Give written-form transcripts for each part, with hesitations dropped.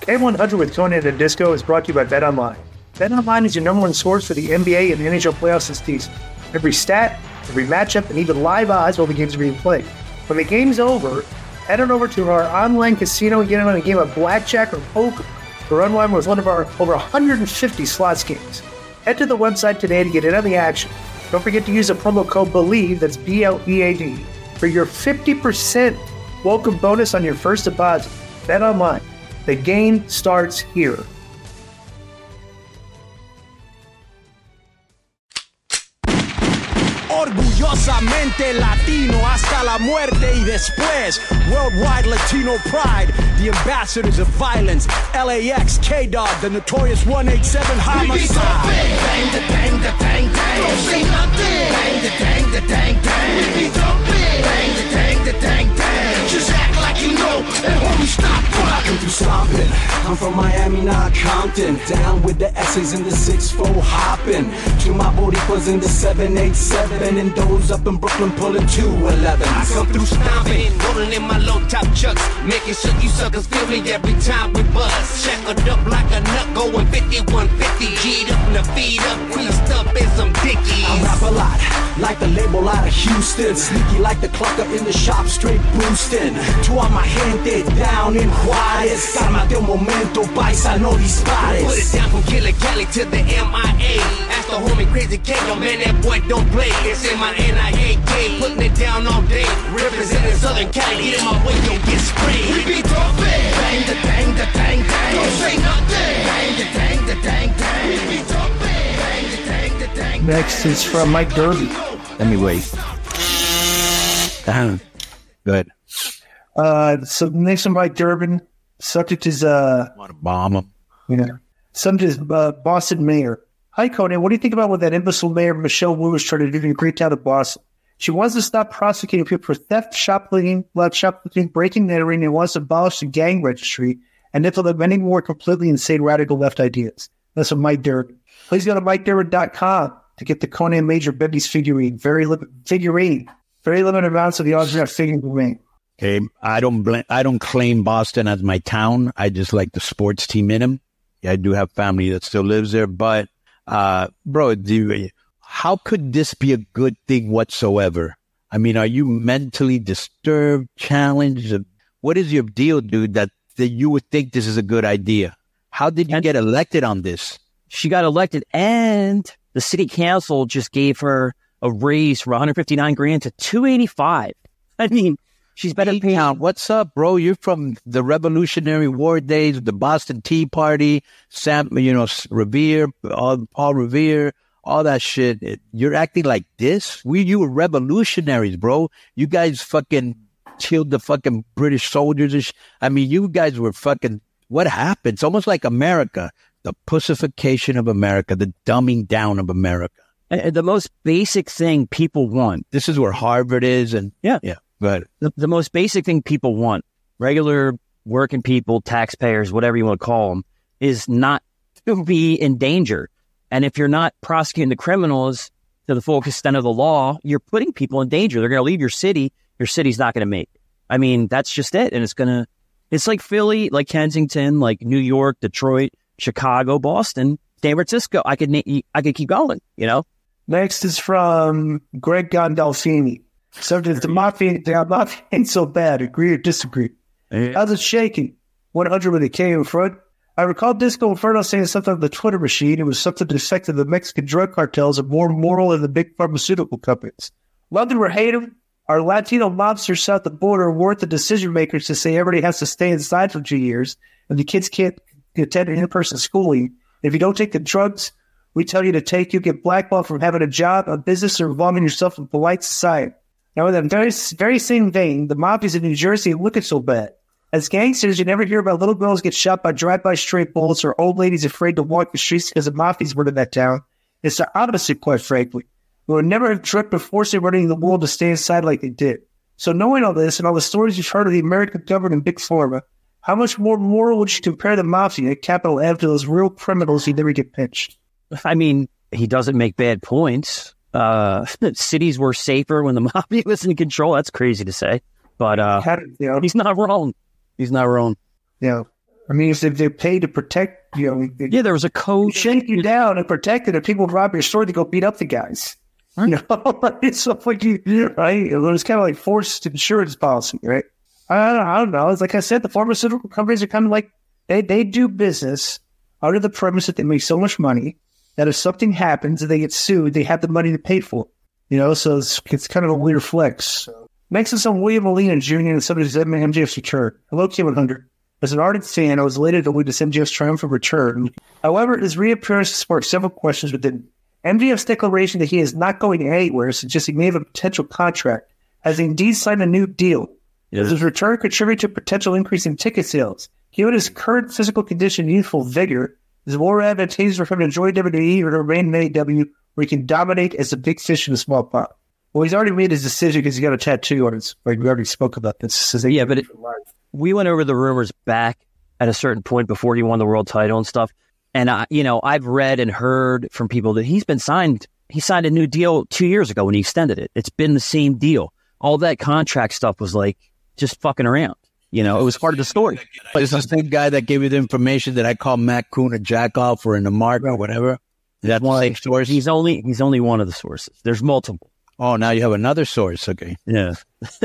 K100 with Conan and Disco is brought to you by BetOnline. BetOnline is your number one source for the NBA and the NHL playoffs this season. Every stat, every matchup, and even live odds while the games are being played. When the game's over, head on over to our online casino and get in on a game of blackjack or poker, or unwind with one of our over 150 slots games. Head to the website today to get in on the action. Don't forget to use the promo code BELIEVE, that's BLEAD, for your 50% welcome bonus on your first deposit. BetOnline. The game starts here. Orgullosamente Latino hasta la muerte y después. Worldwide Latino pride, the ambassadors of violence. LAX, K-Dog, the notorious 187 homicide. Bang, the dang, the dang, dang. Don't say nothing. Bang, the dang, the dang, dang. We be dumping. Bang, the dang, the dang, dang. Just act like you know, and homie, stop rocking. Through stomping. I'm from Miami, not Compton. Down with the S's in the 6-4 hopping. To my Boricuas in the 787. And those up in Brooklyn pulling 211. I come through stomping, rolling in my low top chucks, making sure you suckers feel me every time we buzz. Shackled up like a nut, going 5150. G'd up and the feet up, creased up in some dickies. I rap a lot, like the label out of Houston. Sneaky like the clucker in the shop, straight boosting. To all my gente down in Juarez. Cálmate un momento, paisa, no dispares. Put it down from Killer Cali to the MIA. Ask the homie Crazy K, yo man, that boy don't play. It's in my NIAK, putting it down all day. Representing Southern Cali, get in my way, you'll get sprayed. We be dumping. Bang, the dang, the dang, dang. Don't say nothing. Bang, the dang, the dang, dang. We be dumping. Bang, the dang, the dang. Next is from Mike Derby. Let me wait. Down. Good. So next from Mike Durbin. Subject is Want to bomb him? Yeah. Subject is Boston mayor. Hi, Conan. What do you think about what that imbecile mayor Michelle Wu is trying to do in the great town of Boston? She wants to stop prosecuting people for theft, shoplifting, breaking and entering, and wants to abolish the gang registry and implement many more completely insane radical left ideas. That's from Mike Durbin. Please go to MikeDurbin.com to get the Conan Major Bendy's figurine. Very limited amounts of the autograph figure remain. Okay, I don't claim Boston as my town. I just like the sports team in them. Yeah, I do have family that still lives there, but bro, how could this be a good thing whatsoever? I mean, are you mentally disturbed, challenged? What is your deal, dude, that you would think this is a good idea? How did you get elected on this? She got elected, and the city council just gave her a raise from $159,000 to $285,000. I mean, she's better paid. What's up, bro? You're from the Revolutionary War days, the Boston Tea Party, Revere, Paul Revere, all that shit. You're acting like this? You were revolutionaries, bro. You guys fucking killed the fucking British soldiers. I mean, you guys were fucking, what happened? It's almost like America, the pussification of America, the dumbing down of America. The most basic thing people want. This is where Harvard is, and yeah. But the most basic thing people want, regular working people, taxpayers, whatever you want to call them, is not to be in danger. And if you're not prosecuting the criminals to the full extent of the law, you're putting people in danger. They're going to leave your city. Your city's not going to make it. I mean, that's just it. And it's like Philly, like Kensington, like New York, Detroit, Chicago, Boston, San Francisco. I could keep going, you know? Next is from Greg Gandolfini. Subject, the mafia ain't so bad. Agree or disagree? Yeah. How's it shaking? 100 with a K in front. I recall Disco Inferno saying something on the Twitter machine. It was something to the effect of the Mexican drug cartels are more moral than the big pharmaceutical companies. Love them or hate them, our Latino mobsters south of the border weren't the decision makers to say everybody has to stay inside for 2 years and the kids can't attend in-person schooling. If you don't take the drugs we tell you to take, you get blackballed from having a job, a business, or involving yourself in polite society. Now, in that very same vein, the mafias in New Jersey look at so bad. As gangsters, you never hear about little girls get shot by drive-by stray bullets or old ladies afraid to walk the streets because the mafias were in that town. It's the opposite, quite frankly. We would never have tripped or forced everybody in the world to stay inside like they did. So knowing all this and all the stories you've heard of the American government and Big Pharma, how much more moral would you compare the mafia, capital M, to those real criminals who never get pinched? I mean, he doesn't make bad points. Cities were safer when the mafia was in control. That's crazy to say. But he's not wrong. He's not wrong. Yeah. All I mean, if they pay to protect, Yeah, there was a code. shake you down and protect it, and people would rob your store to go beat up the guys. Right. You know, it's stuff like right? It was kind of like forced insurance policy, right? I don't know. It's like I said, the pharmaceutical companies are kind of like they do business under the premise that they make so much money that if something happens and they get sued, they have the money to pay for it. You know, so it's kind of a weird flex. Next is on William Molina Jr. and somebody who's MJF's return. Hello, Q100. As an ardent fan, I was elated to witness MJF's triumphant return. However, his reappearance sparked several questions within MJF's declaration that he is not going anywhere, suggesting he may have a potential contract, has indeed signed a new deal. Does his return contribute to a potential increase in ticket sales? Given his current physical condition and youthful vigor, is it more advantageous for him to enjoy WWE or to remain in AEW where he can dominate as a big fish in a small pond? Well, he's already made his decision because he got a tattoo on his. Like we already spoke about this. Yeah, but we went over the rumors back at a certain point before he won the world title and stuff. And I've read and heard from people that he's been signed. He signed a new deal 2 years ago when he extended it. It's been the same deal. All that contract stuff was like just fucking around. You know, it was part of the story. It's the same guy that gave you the information that I call Matt Kuhn a jackoff or in the mark or whatever. That's one of the source. He's only one of the sources. There's multiple. Oh, now you have another source. Okay. Yeah.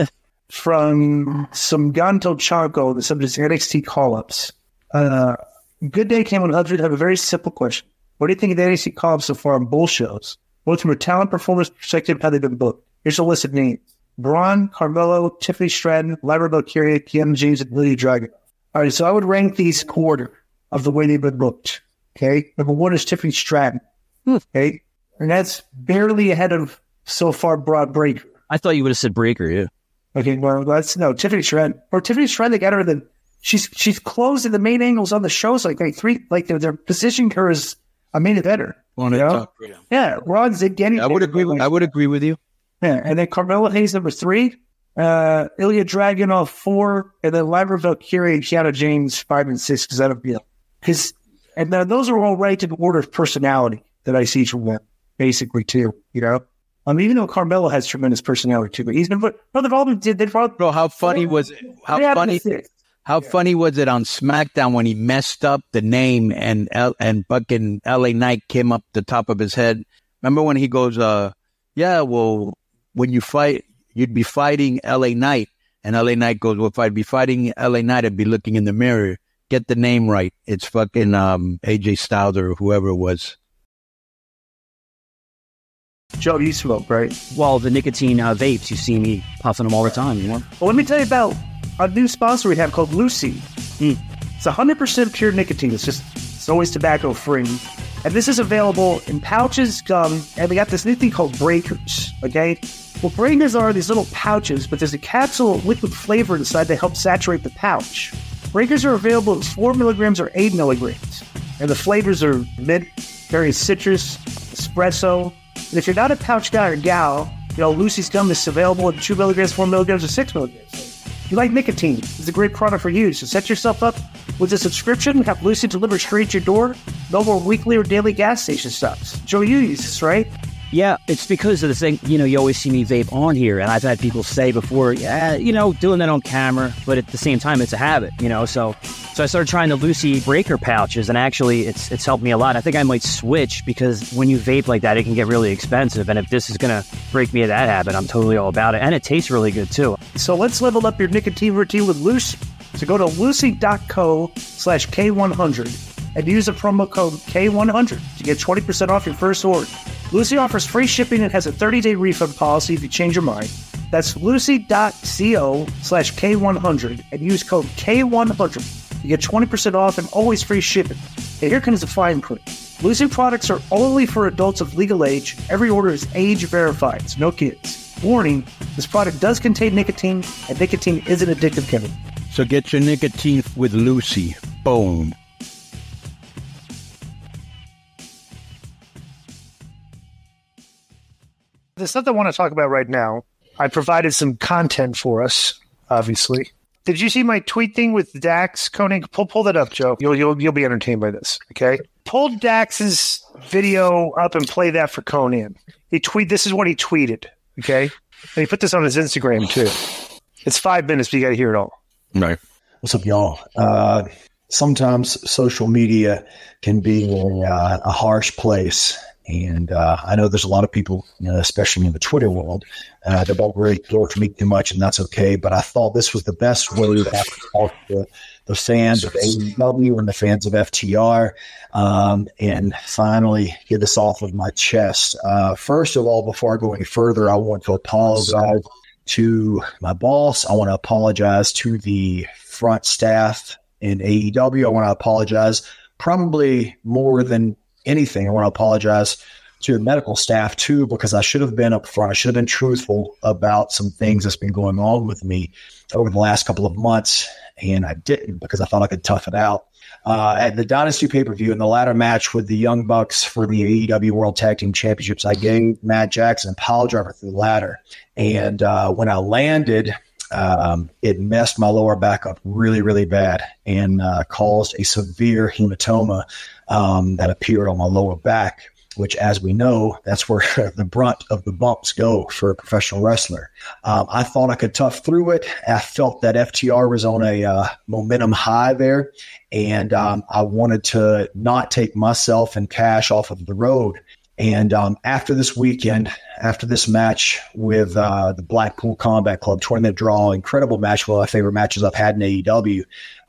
From some Ganto Chanko, the subject is NXT call-ups. Good Day came on 100. Have a very simple question. What do you think of the NXT call-ups so far on bull shows? Both from a talent performance perspective, how they've been booked. Here's a list of names. Braun, Carmelo, Tiffany Stratton, Lyra Valkyria, Kiana James, and Ilya Dragunov. All right, so I would rank these quarter of the way they've been booked. Okay? Number one is Tiffany Stratton. Okay? And that's barely ahead of so far Broad Breaker. I thought you would have said Breaker, yeah. Okay, well, Tiffany Stratton. Or Tiffany Stratton, they got her she's closed in the main angles on the shows they're positioning her as a main eventer. Yeah, Ron Zidgani. I would agree with you. Yeah, and then Carmelo Hayes, number 3. Ilya Dragunov, 4. And then Lyra Valkyria and Kiana James, 5 and 6, because I don't feel. And then those are all right in order of personality that I see from them, basically, too, you know? Even though Carmelo has tremendous personality, too. But he's been, Bro, how funny was it? How funny was it on SmackDown when he messed up the name and fucking LA Knight came up the top of his head? Remember when he goes, yeah, well, when you fight, you'd be fighting LA Knight. And LA Knight goes, well, if I'd be fighting LA Knight, I'd be looking in the mirror. Get the name right. It's fucking AJ Styles or whoever it was. Joe, you smoke, right? Well, the nicotine vapes, you see me puffing them all the time, you know? Well, let me tell you about a new sponsor we have called Lucy. It's 100% pure nicotine. It's always tobacco free. And this is available in pouches, gum, and we got this new thing called Breakers, okay? Well, Breakers are these little pouches, but there's a capsule liquid flavor inside that helps saturate the pouch. Breakers are available in 4 milligrams or 8 milligrams. And the flavors are mint, various citrus, espresso. And if you're not a pouch guy or gal, Lucy's gum is available in 2 milligrams, 4 milligrams, or 6 milligrams. If you like nicotine, it's a great product for you. So set yourself up with a subscription, have Lucy delivered straight to your door. No more weekly or daily gas station stops. Joe, you use this, right? Yeah, it's because of the thing, you always see me vape on here, and I've had people say before, doing that on camera, but at the same time, it's a habit, so I started trying the Lucy Breaker pouches, and actually, it's helped me a lot. I think I might switch, because when you vape like that, it can get really expensive, and if this is going to break me of that habit, I'm totally all about it, and it tastes really good, too. So let's level up your nicotine routine with Lucy. So go to lucy.co/K100 and use the promo code K100 to get 20% off your first order. Lucy offers free shipping and has a 30-day refund policy if you change your mind. That's lucy.co/K100 and use code K100 to get 20% off and always free shipping. And here comes the fine print. Lucy products are only for adults of legal age. Every order is age verified, so no kids. Warning, this product does contain nicotine, and nicotine is an addictive chemical. So get your nicotine with Lucy. Boom. The stuff I want to talk about right now, I provided some content for us, obviously. Did you see my tweet thing with Dax, Conan? Pull that up, Joe. You'll be entertained by this, okay? Pull Dax's video up and play that for Conan. This is what he tweeted, okay? And he put this on his Instagram, too. It's 5 minutes, but you got to hear it all. Right. What's up, y'all? sometimes social media can be a harsh place. And I know there's a lot of people, especially in the Twitter world, that don't really care for me too much, and that's okay. But I thought this was the best way to talk to the fans of AEW and the fans of FTR, and finally get this off of my chest. First of all, before I go any further, I want to apologize to my boss. I want to apologize to the front staff in AEW. I want to apologize probably more than anything. I want to apologize to the medical staff too, because I should have been up front. I should have been truthful about some things that's been going on with me over the last couple of months, and I didn't because I thought I could tough it out. At the Dynasty pay-per-view in the ladder match with the Young Bucks for the AEW World Tag Team Championships, I gave Matt Jackson a pile driver through the ladder. And when I landed, it messed my lower back up really, really bad and caused a severe hematoma that appeared on my lower back, which, as we know, that's where the brunt of the bumps go for a professional wrestler. I thought I could tough through it. I felt that FTR was on a momentum high there, and I wanted to not take myself and Cash off of the road. And after this weekend, after this match with the Blackpool Combat Club tournament draw, incredible match, one of my favorite matches I've had in AEW,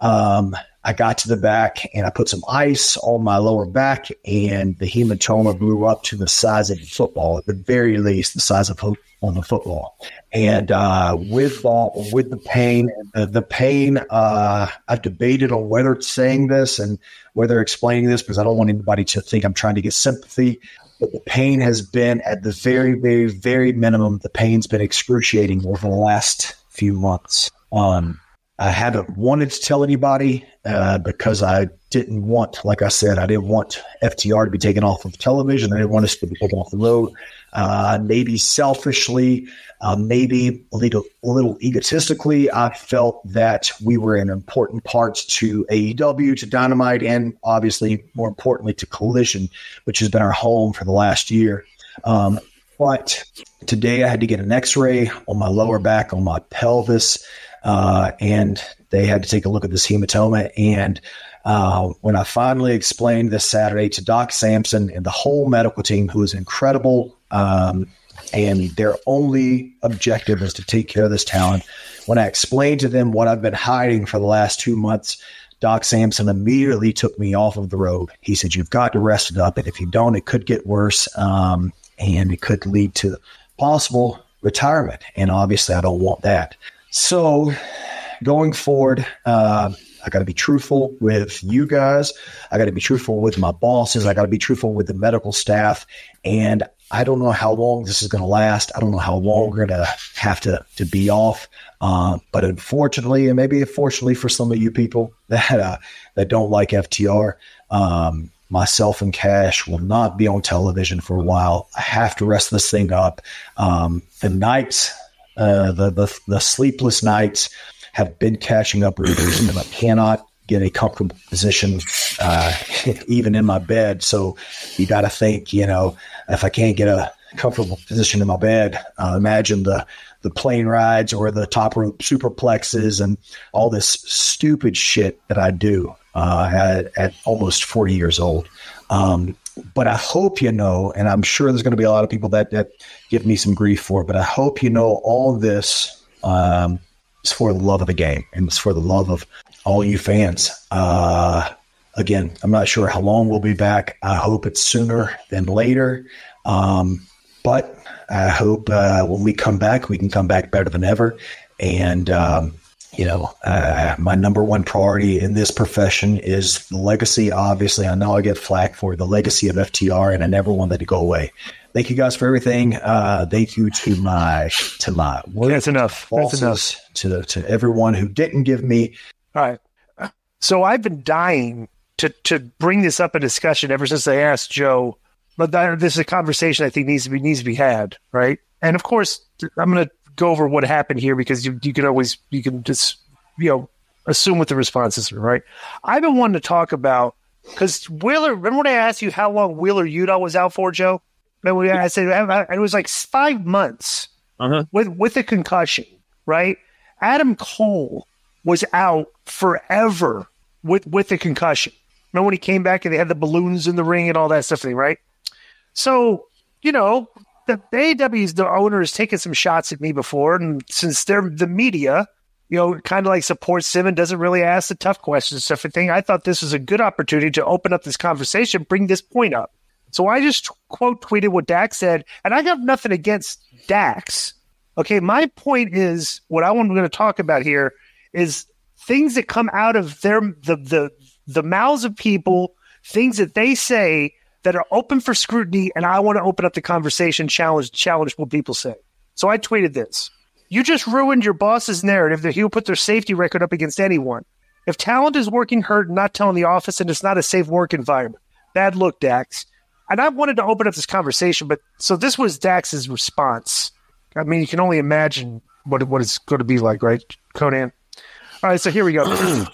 I got to the back and I put some ice on my lower back, and the hematoma blew up to the size of a football, at the very least, the size of on the football. And with the pain, I've debated on whether saying this and whether explaining this, because I don't want anybody to think I'm trying to get sympathy. But the pain has been at the very, very, very minimum. The pain's been excruciating over the last few months. I haven't wanted to tell anybody because I didn't want, like I said, I didn't want FTR to be taken off of television. I didn't want us to be taken off the road. Maybe selfishly, maybe a little egotistically, I felt that we were an important part to AEW, to Dynamite, and obviously, more importantly, to Collision, which has been our home for the last year. But today I had to get an x-ray on my lower back, on my pelvis, and they had to take a look at this hematoma. And when I finally explained this Saturday to Doc Sampson and the whole medical team, who is incredible, and their only objective is to take care of this talent, when I explained to them what I've been hiding for the last 2 months, Doc Sampson immediately took me off of the road. He said, "You've got to rest it up, and if you don't, it could get worse, and it could lead to possible retirement. And obviously, I don't want that." So going forward, I got to be truthful with you guys. I got to be truthful with my bosses. I got to be truthful with the medical staff. And I don't know how long this is going to last. I don't know how long we're going to have to be off. But unfortunately, and maybe fortunately for some of you people that don't like FTR, myself and Cash will not be on television for a while. I have to rest this thing up. The nights, the sleepless nights have been catching up with me, and I cannot get a comfortable position even in my bed. So you got to think, if I can't get a comfortable position in my bed, imagine the plane rides or the top rope superplexes and all this stupid shit that I do at almost 40 years old. But I hope and I'm sure there's going to be a lot of people that give me some grief for it, but I hope all this is for the love of the game, and it's for the love of all you fans. Again, I'm not sure how long we'll be back. I hope it's sooner than later. But I hope when we come back, we can come back better than ever. And, my number one priority in this profession is the legacy. Obviously, I know I get flack for the legacy of FTR, and I never want that to go away. Thank you guys for everything. Thank you to my That's enough. Bosses, That's enough. To everyone who didn't give me. All right. So I've been dying to bring this up in discussion ever since I asked Joe. But this is a conversation I think needs to be had, right? And of course, I'm going to go over what happened here because you can just assume what the responses are, right? I've been wanting to talk about, because Wheeler. Remember when I asked you how long Wheeler Yuta was out for, Joe? I said it was like 5 months with a concussion, right? Adam Cole was out forever with the concussion. Remember when he came back and they had the balloons in the ring and all that stuff, right? So, you know, the AEW's, the owner, has taken some shots at me before, and since they're the media, you know, kind of like supports him and doesn't really ask the tough questions and stuff and thing, I thought this was a good opportunity to open up this conversation, bring this point up. So I just quote tweeted what Dax said, and I got nothing against Dax. Okay, my point is, what I want to talk about here is things that come out of the mouths of people, things that they say that are open for scrutiny, and I want to open up the conversation, challenge what people say. So I tweeted this. You just ruined your boss's narrative that he will put their safety record up against anyone. If talent is working hurt and not telling the office, and it's not a safe work environment. Bad look, Dax. And I wanted to open up this conversation, but so this was Dax's response. I mean, you can only imagine what it's going to be like, right, Conan? All right, so here we go.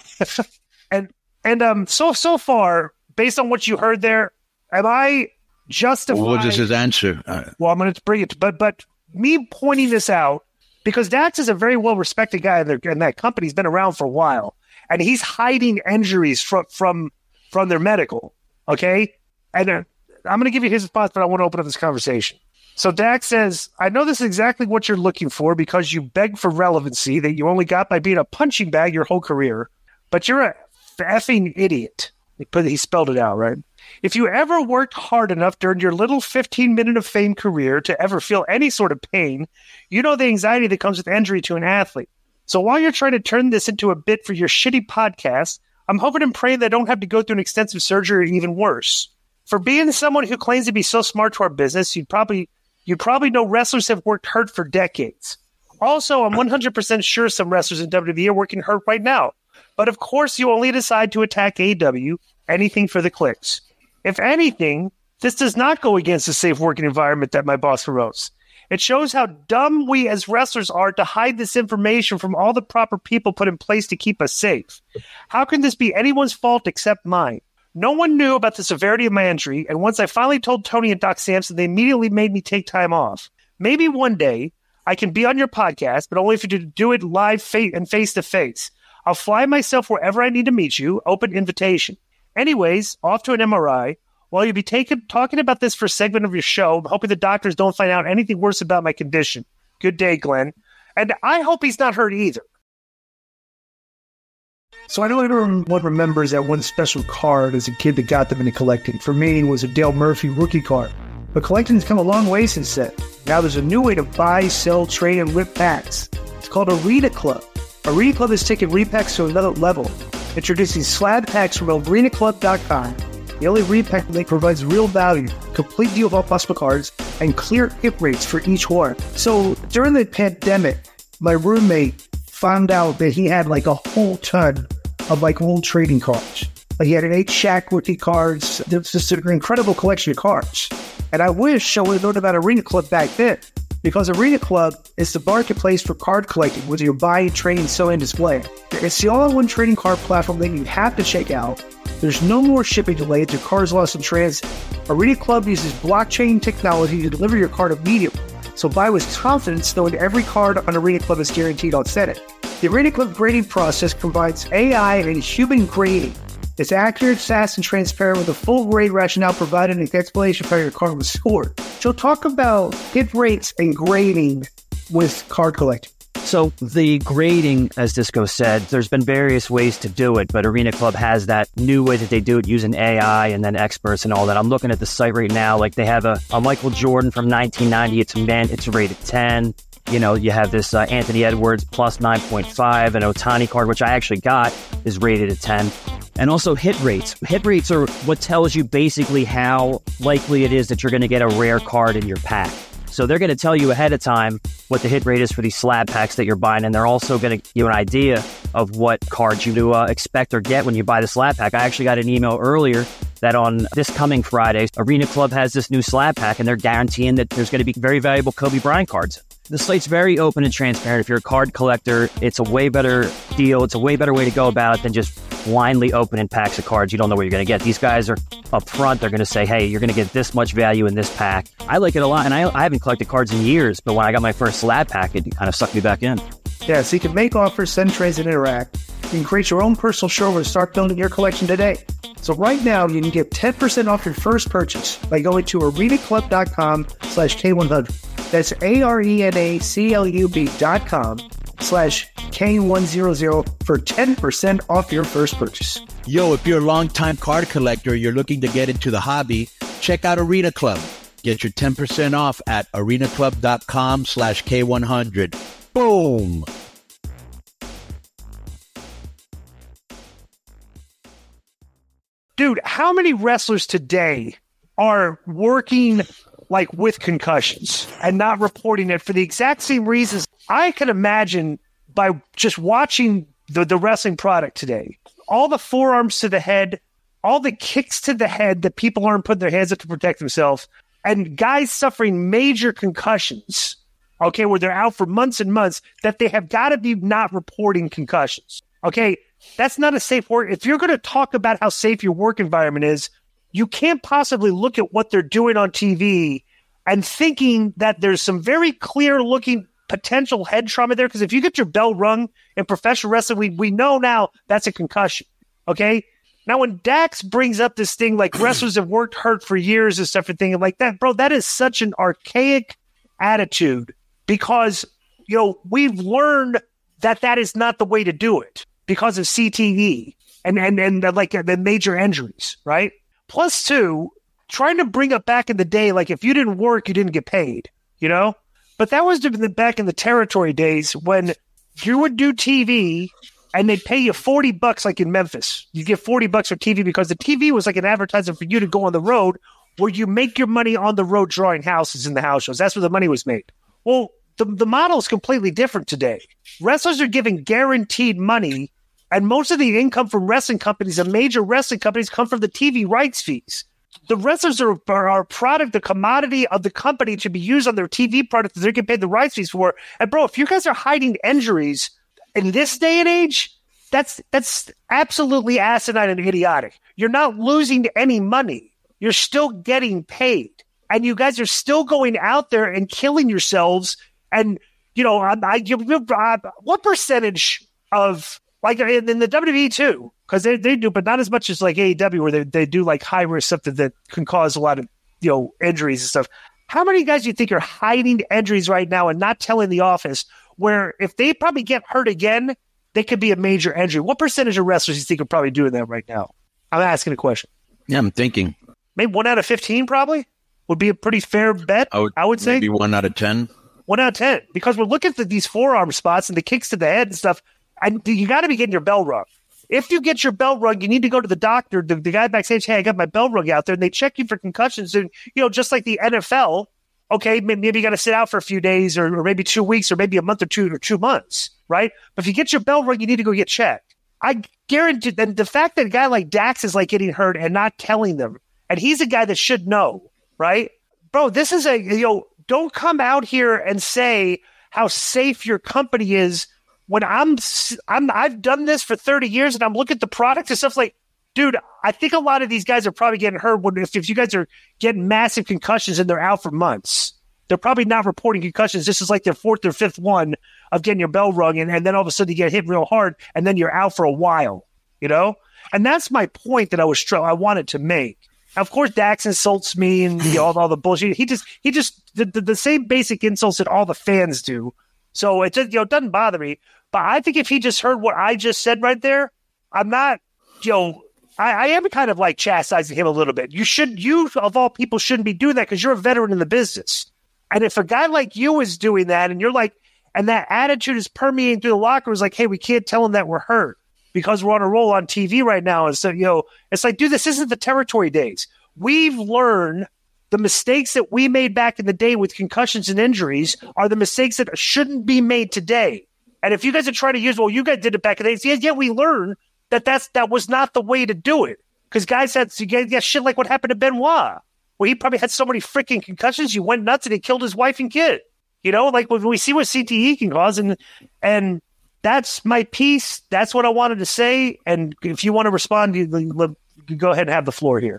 and so far, based on what you heard there, am I justified? What is his answer? Well, I'm going to bring it, but me pointing this out, because Dax is a very well-respected guy in that company. He's been around for a while, and he's hiding injuries from their medical, okay? And I'm going to give you his response, but I want to open up this conversation. So Dax says, I know this is exactly what you're looking for because you begged for relevancy that you only got by being a punching bag your whole career, but you're a effing idiot. He spelled it out, right? If you ever worked hard enough during your little 15-minute of fame career to ever feel any sort of pain, you know the anxiety that comes with injury to an athlete. So while you're trying to turn this into a bit for your shitty podcast, I'm hoping and praying that I don't have to go through an extensive surgery or even worse. For being someone who claims to be so smart to our business, you'd probably know wrestlers have worked hurt for decades. Also, I'm 100% sure some wrestlers in WWE are working hurt right now. But of course, you only decide to attack AEW, anything for the clicks. If anything, this does not go against the safe working environment that my boss promotes. It shows how dumb we as wrestlers are to hide this information from all the proper people put in place to keep us safe. How can this be anyone's fault except mine? No one knew about the severity of my injury, and once I finally told Tony and Doc Sampson, they immediately made me take time off. Maybe one day I can be on your podcast, but only if you do it live and face-to-face. I'll fly myself wherever I need to meet you, open invitation. Anyways, off to an MRI. While you'll be talking about this for a segment of your show, I'm hoping the doctors don't find out anything worse about my condition. Good day, Glenn. And I hope he's not hurt either. So I know everyone remembers that one special card as a kid that got them into collecting. For me, it was a Dale Murphy rookie card. But collecting's come a long way since then. Now there's a new way to buy, sell, trade, and rip packs. It's called Arena Club. Arena Club has taken repacks to another level, introducing slab packs from arenaclub.com. The only repack link provides real value, complete deal of all possible cards, and clear hit rates for each one. So during the pandemic, my roommate found out that he had like a whole ton of like old trading cards. Like he had 8 Shaq rookie cards. There was just an incredible collection of cards. And I wish I would have known about Arena Club back then, because Arena Club is the marketplace for card collecting, whether you're buying, trading, selling, and displaying. It's the all-in-one trading card platform that you have to check out. There's no more shipping delays to cards lost in transit. Arena Club uses blockchain technology to deliver your card immediately. So buy with confidence knowing every card on Arena Club is guaranteed authentic. The Arena Club grading process combines AI and human grading. It's accurate, fast, and transparent with a full grade rationale provided and explanation for how your card was scored. So talk about hit rates and grading with card collecting. So the grading, as Disco said, there's been various ways to do it, but Arena Club has that new way that they do it using AI and then experts and all that. I'm looking at the site right now. Like they have a Michael Jordan from 1990. It's rated 10. You know, you have this Anthony Edwards plus 9.5, an Ohtani card, which I actually got, is rated at 10. And also hit rates. Hit rates are what tells you basically how likely it is that you're going to get a rare card in your pack. So they're going to tell you ahead of time what the hit rate is for these slab packs that you're buying, and they're also going to give you an idea of what cards you to expect or get when you buy the slab pack. I actually got an email earlier that on this coming Friday, Arena Club has this new slab pack, and they're guaranteeing that there's going to be very valuable Kobe Bryant cards. The site's very open and transparent. If you're a card collector, it's a way better deal. It's a way better way to go about it than just blindly opening packs of cards. You don't know what you're going to get. These guys are up front. They're going to say, hey, you're going to get this much value in this pack. I like it a lot, and I haven't collected cards in years, but when I got my first slab pack, it kind of sucked me back in. Yeah, so you can make offers, send trades, and interact. You can create your own personal showroom and start building your collection today. So right now, you can get 10% off your first purchase by going to arenaclub.com/K100. That's arenaclub.com/K100 for 10% off your first purchase. Yo, if you're a longtime card collector, you're looking to get into the hobby, check out Arena Club. Get your 10% off at arenaclub.com/K100. Boom. Dude, how many wrestlers today are working like with concussions and not reporting it for the exact same reasons? I can imagine by just watching the wrestling product today, all the forearms to the head, all the kicks to the head that people aren't putting their hands up to protect themselves, and guys suffering major concussions, okay, where they're out for months and months, that they have got to be not reporting concussions, okay? That's not a safe work. If you're going to talk about how safe your work environment is, you can't possibly look at what they're doing on TV and thinking that there's some very clear-looking potential head trauma there, because if you get your bell rung in professional wrestling, we know now that's a concussion, okay? Now, when Dax brings up this thing like wrestlers have worked hurt for years and stuff and thinking like that, bro, that is such an archaic attitude because, you know, we've learned that that is not the way to do it because of CTE and the major injuries, right? Plus, two, trying to bring up back in the day, like if you didn't work, you didn't get paid, you know? But that was back in the territory days when you would do TV and they'd pay you $40 like in Memphis. You get $40 for TV because the TV was like an advertisement for you to go on the road where you make your money on the road drawing houses in the house shows. That's where the money was made. Well, the model is completely different today. Wrestlers are given guaranteed money, and most of the income from wrestling companies and major wrestling companies come from the TV rights fees. The wrestlers are a product, the commodity of the company to be used on their TV product that they're getting paid the rights fees for. And bro, if you guys are hiding injuries in this day and age, that's absolutely asinine and idiotic. You're not losing any money. You're still getting paid. And you guys are still going out there and killing yourselves. And, you know, what percentage of, like in the WWE too, because they do, but not as much as like AEW where they do like high risk stuff that can cause a lot of, you know, injuries and stuff. How many guys do you think are hiding injuries right now and not telling the office where if they probably get hurt again, they could be a major injury? What percentage of wrestlers do you think are probably doing that right now? I'm asking a question. Yeah, I'm thinking. Maybe 1 out of 15 probably would be a pretty fair bet, I would say. Maybe 1 out of 10. 1 out of 10. Because we're looking at these forearm spots and the kicks to the head and stuff, and you got to be getting your bell rung. If you get your bell rung, you need to go to the doctor, the guy backstage, hey, I got my bell rung out there, and they check you for concussions. And, you know, just like the NFL, okay, maybe you got to sit out for a few days or maybe 2 weeks or maybe a month or 2 months, right? But if you get your bell rung, you need to go get checked. I guarantee that the fact that a guy like Dax is like getting hurt and not telling them, and he's a guy that should know, right? Bro, this is don't come out here and say how safe your company is when I've done this for 30 years and I'm looking at the product and stuff like, dude, I think a lot of these guys are probably getting hurt if you guys are getting massive concussions and they're out for months. They're probably not reporting concussions. This is like their 4th or 5th one of getting your bell rung, and then all of a sudden you get hit real hard, and then you're out for a while, you know? And that's my point that I wanted to make. Of course, Dax insults me and all the bullshit. He just the same basic insults that all the fans do. So it just doesn't bother me. But I think if he just heard what I just said right there, I'm not I am kind of like chastising him a little bit. You of all people shouldn't be doing that because you're a veteran in the business. And if a guy like you is doing that, and you're like, and that attitude is permeating through the locker room, is like, hey, we can't tell him that we're hurt because we're on a roll on TV right now. And so, it's like, dude, this isn't the territory days. We've learned the mistakes that we made back in the day with concussions and injuries are the mistakes that shouldn't be made today. And if you guys are trying to use, well, you guys did it back in the days, yeah, we learned that was not the way to do it. Because guys had shit like what happened to Benoit, where he probably had so many freaking concussions, he went nuts and he killed his wife and kid. Like when we see what CTE can cause, and that's my piece. That's what I wanted to say. And if you want to respond, you go ahead and have the floor here.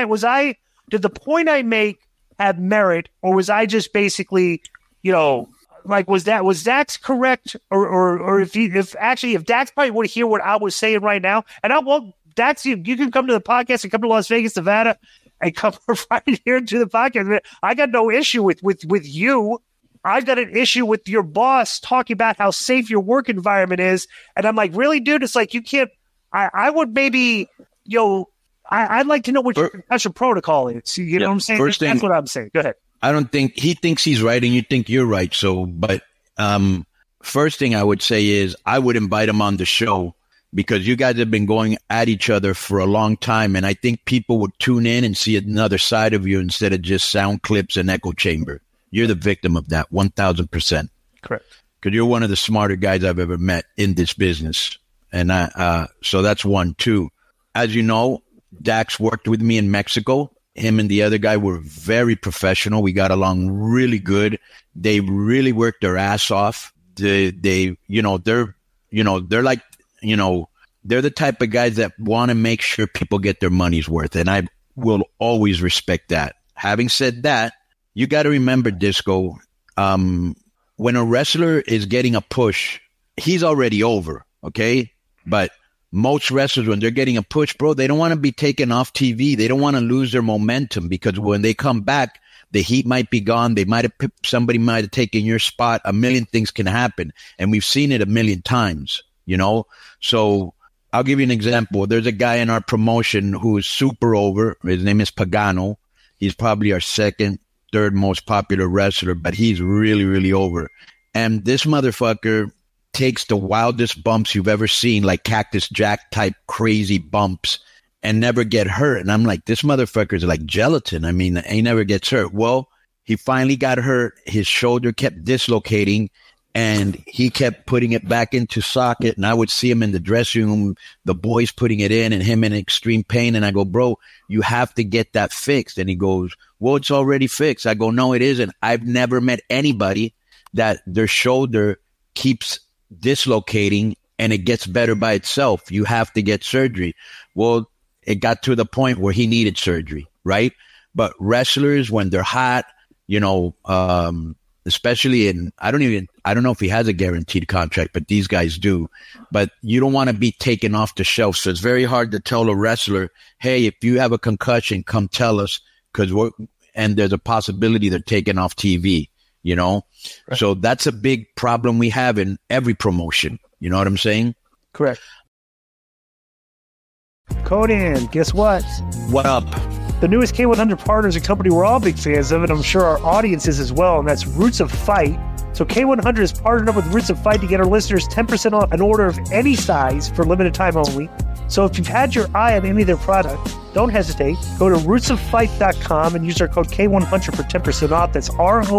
Did the point I make have merit, or was I just basically, like, was Dax correct? Or if Dax probably would hear what I was saying right now, and Dax, you can come to the podcast and come to Las Vegas, Nevada, and come right here to the podcast. I got no issue with you. I've got an issue with your boss talking about how safe your work environment is. And I'm like, really, dude? It's like, you can't, I would maybe, I'd like to know what your concussion protocol is. You know what I'm saying? That's what I'm saying. Go ahead. I don't think he thinks he's right and you think you're right. So, but first thing I would say is I would invite him on the show because you guys have been going at each other for a long time. And I think people would tune in and see another side of you instead of just sound clips and echo chamber. You're the victim of that, 1,000%. Correct. Because you're one of the smarter guys I've ever met in this business. And so that's one. Two, as you know, Dax worked with me in Mexico. Him and the other guy were very professional. We got along really good. They really worked their ass off. They're like, they're the type of guys that want to make sure people get their money's worth. And I will always respect that. Having said that, you got to remember, Disco, when a wrestler is getting a push, he's already over, okay? But most wrestlers, when they're getting a push, bro, they don't want to be taken off TV. They don't want to lose their momentum because when they come back, the heat might be gone. Somebody might have taken your spot. A million things can happen. And we've seen it a million times, So I'll give you an example. There's a guy in our promotion who is super over. His name is Pagano. He's probably our third most popular wrestler, but he's really, really over. And this motherfucker takes the wildest bumps you've ever seen, like Cactus Jack type crazy bumps, and never get hurt. And I'm like, this motherfucker's like gelatin. I mean, he never gets hurt. Well, he finally got hurt. His shoulder kept dislocating, and he kept putting it back into socket. And I would see him in the dressing room, the boys putting it in, and him in extreme pain. And I go, bro, you have to get that fixed. And he goes, well, it's already fixed. I go, no, it isn't. I've never met anybody that their shoulder keeps dislocating and it gets better by itself. You have to get surgery. Well, it got to the point where he needed surgery, right? But wrestlers, when they're hot, especially I don't know if he has a guaranteed contract, but these guys do. But you don't want to be taken off the shelf. So it's very hard to tell a wrestler, hey, if you have a concussion, come tell us, and there's a possibility they're taken off TV, Right. So that's a big problem we have in every promotion. You know what I'm saying? Correct. Conan, guess what? What up? The newest K100 partner is a company we're all big fans of, and I'm sure our audience is as well, and that's Roots of Fight. So K100 is partnered up with Roots of Fight to get our listeners 10% off an order of any size for limited time only. So if you've had your eye on any of their product, don't hesitate. Go to rootsoffight.com and use our code K100 for 10% off. That's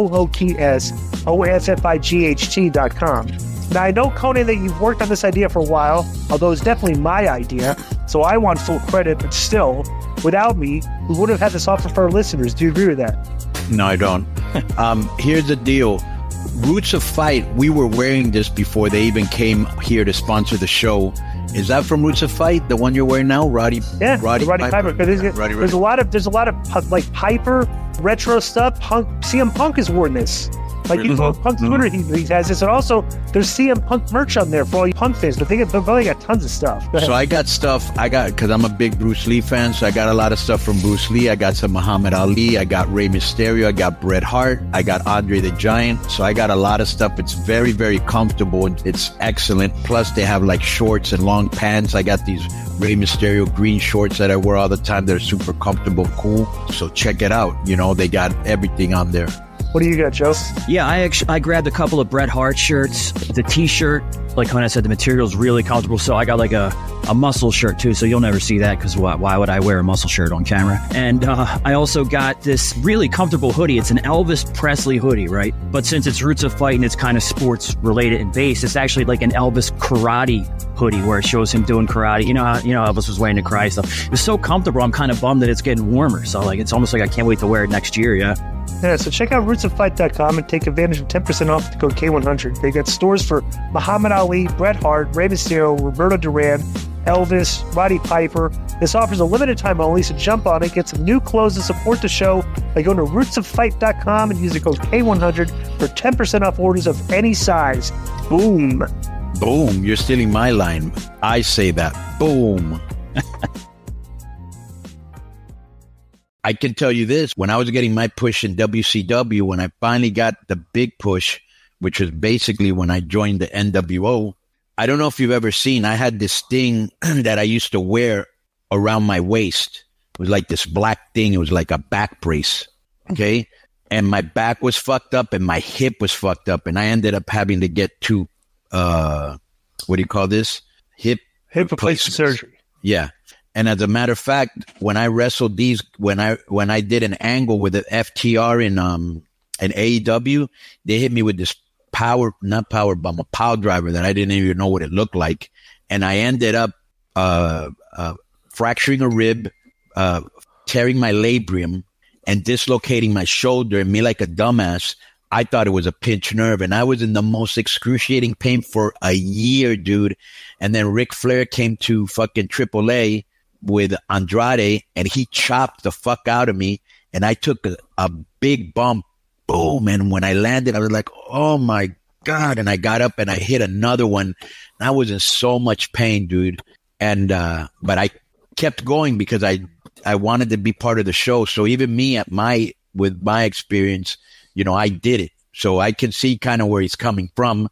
ROOTSOFFIGHT.com. Now, I know, Conan, that you've worked on this idea for a while, although it's definitely my idea, so I want full credit, but still, without me, we wouldn't have had this offer for our listeners. Do you agree with that? No, I don't. Here's the deal. Roots of Fight, we were wearing this before they even came here to sponsor the show. Is that from Roots of Fight, the one you're wearing now, Roddy? Yeah, Roddy Piper. There's a lot of like Piper retro stuff. CM Punk has worn this. Like, you go Punk's Twitter, he has this, and also there's CM Punk merch on there for all you Punk fans. But they've probably got tons of stuff. So I got stuff. Because I'm a big Bruce Lee fan, so I got a lot of stuff from Bruce Lee. I got some Muhammad Ali. I got Rey Mysterio. I got Bret Hart. I got Andre the Giant. So I got a lot of stuff. It's very, very comfortable. It's excellent. Plus, they have like shorts and long pants. I got these Rey Mysterio green shorts that I wear all the time. They're super comfortable, cool. So check it out. They got everything on there. What do you got, Joe? Yeah, I grabbed a couple of Bret Hart shirts. The T-shirt, like when I said, the material's really comfortable. So I got like a muscle shirt too. So you'll never see that because why would I wear a muscle shirt on camera? And I also got this really comfortable hoodie. It's an Elvis Presley hoodie, right? But since it's Roots of Fight and it's kind of sports related and based, it's actually like an Elvis karate hoodie where it shows him doing karate. You know Elvis was wearing the karate stuff. It was so comfortable. I'm kind of bummed that it's getting warmer. So like it's almost like I can't wait to wear it next year. Yeah. Yeah, so check out rootsoffight.com and take advantage of 10% off with the code K100. They got stores for Muhammad Ali, Bret Hart, Rey Mysterio, Roberto Duran, Elvis, Roddy Piper. This offers a limited time only, so jump on it. Get some new clothes and support the show by going to rootsoffight.com and use the code K100 for 10% off orders of any size. Boom. Boom. You're stealing my line. I say that. Boom. I can tell you this. When I was getting my push in WCW, when I finally got the big push, which was basically when I joined the NWO, I don't know if you've ever seen, I had this thing that I used to wear around my waist. It was like this black thing. It was like a back brace. Okay. And my back was fucked up and my hip was fucked up. And I ended up having to get two, what do you call this? Hip replacement surgery. Yeah. And as a matter of fact, when I wrestled these, when I did an angle with the FTR in AEW, they hit me with this not power bomb, a power driver that I didn't even know what it looked like. And I ended up fracturing a rib, tearing my labrum, and dislocating my shoulder. And me, like a dumbass, I thought it was a pinched nerve. And I was in the most excruciating pain for a year, dude. And then Ric Flair came to fucking AAA with Andrade, and he chopped the fuck out of me. And I took a big bump. Boom. And when I landed, I was like, oh my God. And I got up and I hit another one. And I was in so much pain, dude. And, but I kept going because I wanted to be part of the show. So even me with my experience, you know, I did it. So I can see kind of where he's coming from.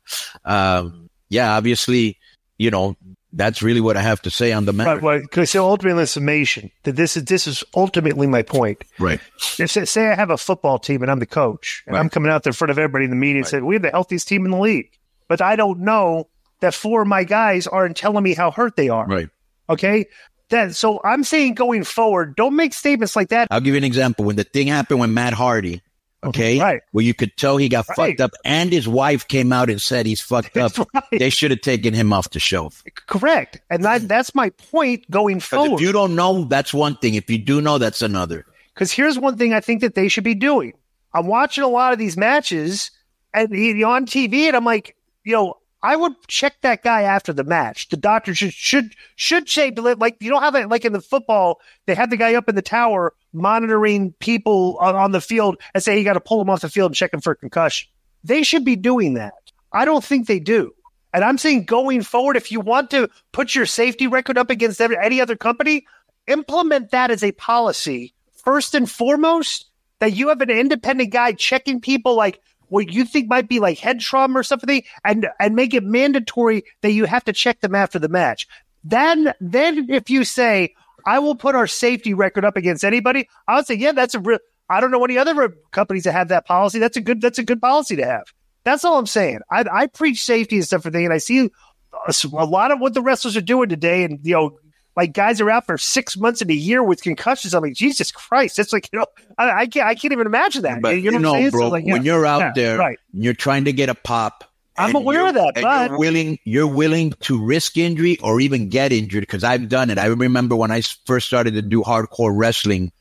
Yeah, obviously, you know, that's really what I have to say on the matter. Right. Because so ultimately, in summation, that this is ultimately my point. Right. Say I have a football team and I'm the coach, and I'm coming out there in front of everybody in the media and saying, we have the healthiest team in the league. But I don't know that 4 of my guys aren't telling me how hurt they are. Right. Okay? So I'm saying going forward, don't make statements like that. I'll give you an example. When the thing happened with Matt Hardy, okay, right, where you could tell he got fucked up, and his wife came out and said he's fucked up. Right. They should have taken him off the show. Correct. And that's my point going forward. If you don't know, that's one thing. If you do know, that's another. Because here's one thing I think that they should be doing. I'm watching a lot of these matches and on TV, and I'm like, you know, I would check that guy after the match. The doctor should say, like, you know how that, like in the football, they have the guy up in the tower monitoring people on the field and say you got to pull him off the field and check him for a concussion. They should be doing that. I don't think they do. And I'm saying going forward, if you want to put your safety record up against any other company, implement that as a policy. First and foremost, that you have an independent guy checking people like what you think might be like head trauma or something, and make it mandatory that you have to check them after the match. Then if you say, I will put our safety record up against anybody, I would say, yeah, that's a real. I don't know any other companies that have that policy. That's a good policy to have. That's all I'm saying. I preach safety and stuff for things, and I see a lot of what the wrestlers are doing today, and you know, like guys are out for 6 months and a year with concussions. I'm like, Jesus Christ! It's like, you know, I can't even imagine that. But you know what I'm saying? bro, So like, when you're out there, and you're trying to get a pop. I'm aware of that, but you're willing to risk injury or even get injured, because I've done it. I remember when I first started to do hardcore wrestling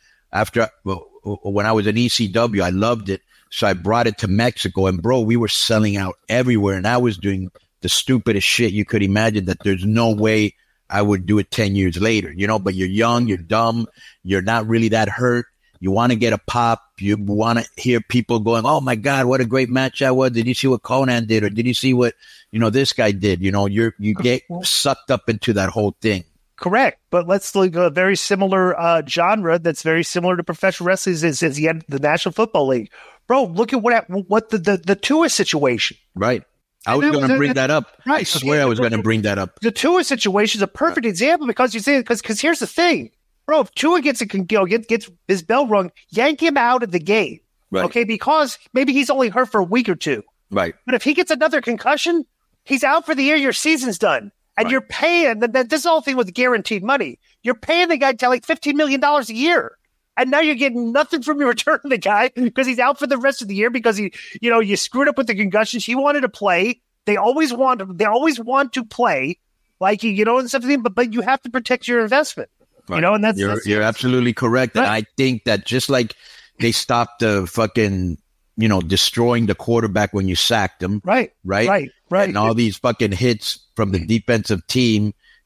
when I was in ECW, I loved it. So I brought it to Mexico, and bro, we were selling out everywhere, and I was doing the stupidest shit you could imagine that there's no way I would do it 10 years later, you know, but you're young, you're dumb, you're not really that hurt. You want to get a pop. You want to hear people going, oh my God, what a great match that was. Did you see what Conan did? Or did you see what, you know, this guy did? You know, you get sucked up into that whole thing. Correct. But let's look at a very similar genre that's very similar to professional wrestling is the National Football League. Bro, look at what the Tua situation. Right. I was going to bring that up. Right. I swear I was going to bring that up. The Tua situation is a perfect example because you say, because here's the thing. Bro, if Tua gets his bell rung, yank him out of the game. Right. Okay, because maybe he's only hurt for a week or two. Right. But if he gets another concussion, he's out for the year, your season's done. And you're paying, this whole thing with guaranteed money. You're paying the guy to like $15 million a year. And now you're getting nothing from your return on the guy because he's out for the rest of the year because you screwed up with the concussions. He wanted to play. They always want to play, like, you know, and something, but you have to protect your investment. Right. You know, and you're absolutely correct. Right. And I think that just like they stopped the fucking, you know, destroying the quarterback when you sacked him. Right. And all these fucking hits from the defensive team,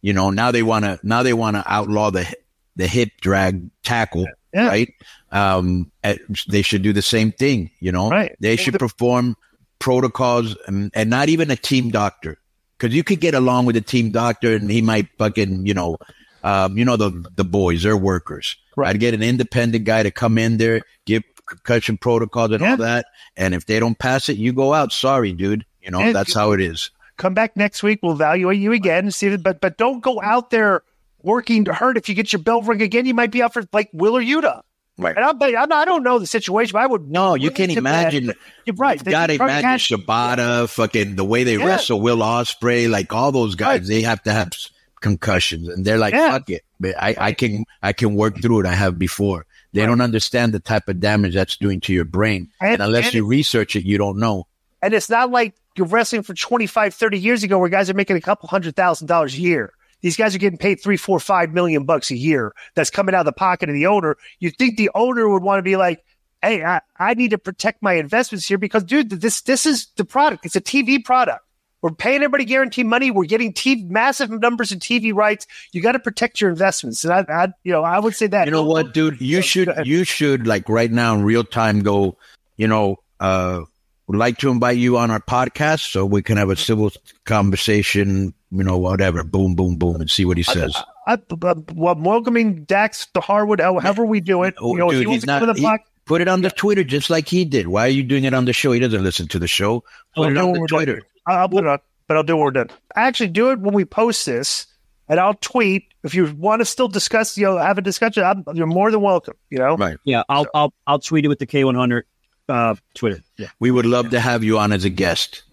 You know, now they want to outlaw the hip drag tackle, right? They should do the same thing, you know? Right. They should perform protocols and not even a team doctor. Because you could get along with a team doctor and he might fucking, the boys, they're workers. Right. I'd get an independent guy to come in there, give concussion protocols and all that. And if they don't pass it, you go out. Sorry, dude. You know, that's how it is. Come back next week. We'll evaluate you again and see. But don't go out there working to hurt. If you get your belt ring again, you might be out for like Will or Yuta. Right. And I don't know the situation, but I would. No, you can imagine. You're right. You got to imagine Shibata, fucking the way they wrestle, Will Ospreay, like all those guys, they have to have concussions. And they're like, fuck it. I can work through it. I have before. They don't understand the type of damage that's doing to your brain. And unless you research it, you don't know. And it's not like you're wrestling for 25, 30 years ago where guys are making a couple $100,000 a year. These guys are getting paid $3, $4, $5 million a year. That's coming out of the pocket of the owner. You'd think the owner would want to be like, hey, I need to protect my investments here because, dude, this is the product. It's a TV product. We're paying everybody guaranteed money. We're getting massive numbers of TV rights. You got to protect your investments. And I would say that. You know what, dude? You should like right now in real time go, would like to invite you on our podcast so we can have a civil conversation, whatever, boom, boom, boom, and see what he says. Welcoming Dax to Harwood, however we do it. Dude, he's not. Put it on the Twitter just like he did. Why are you doing it on the show? He doesn't listen to the show. Put it on the Twitter. I'll put it on, but I'll do it when we're done. I actually do it when we post this, and I'll tweet. If you want to still discuss, have a discussion, you're more than welcome. Right? Yeah, I'll tweet it with the K100 Twitter. Yeah, we would love to have you on as a guest.